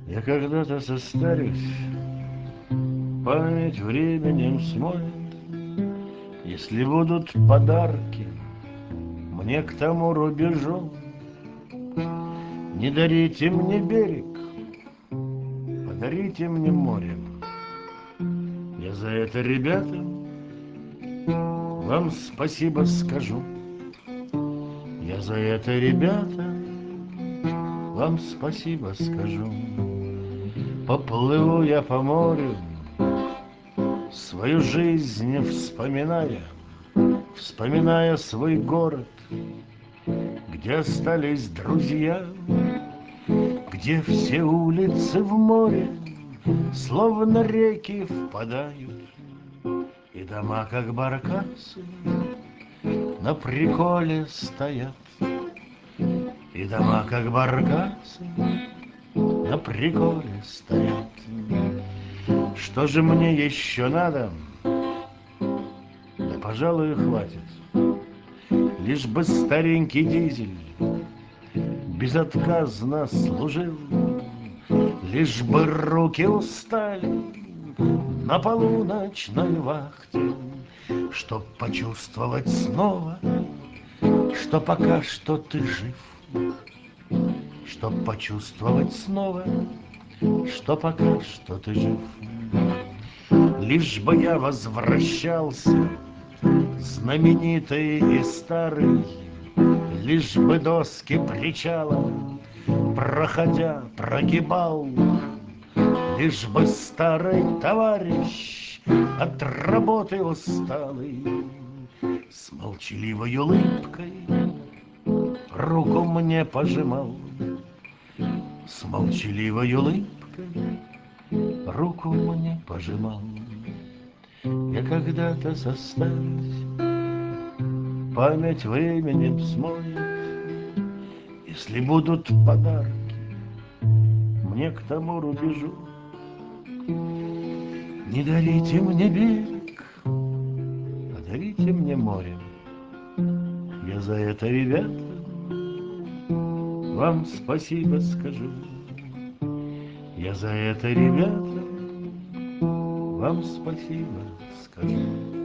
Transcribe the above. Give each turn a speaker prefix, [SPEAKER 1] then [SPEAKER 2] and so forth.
[SPEAKER 1] Я когда-то состарюсь, память временем смоет. Если будут подарки мне к тому рубежу, не дарите мне берег, подарите мне море. Я за это, ребята, вам спасибо скажу. Я за это, ребята, вам спасибо скажу. Поплыву я по морю, свою жизнь вспоминая, вспоминая свой город, где остались друзья, где все улицы в море словно реки впадают, и дома, как баркасы, на приколе стоят. И дома, как баркасы, на приколе стоят. Что же мне еще надо? Да, пожалуй, хватит. Лишь бы старенький дизель безотказно служил, лишь бы руки устали на полуночной вахте, чтоб почувствовать снова, что пока что ты жив, чтоб почувствовать снова, что пока что ты жив. Лишь бы я возвращался, знаменитый и старый, лишь бы доски причала, проходя, прогибал, лишь бы старый товарищ от работы усталый с молчаливой улыбкой руку мне пожимал, с молчаливой улыбкой руку мне пожимал. Я когда-то состарюсь, память временем смоет. Если будут подарки мне к тому рубежу, не дарите мне берег, подарите мне море. Я за это, ребята, вам спасибо скажу. Я за это, ребята, вам спасибо скажу.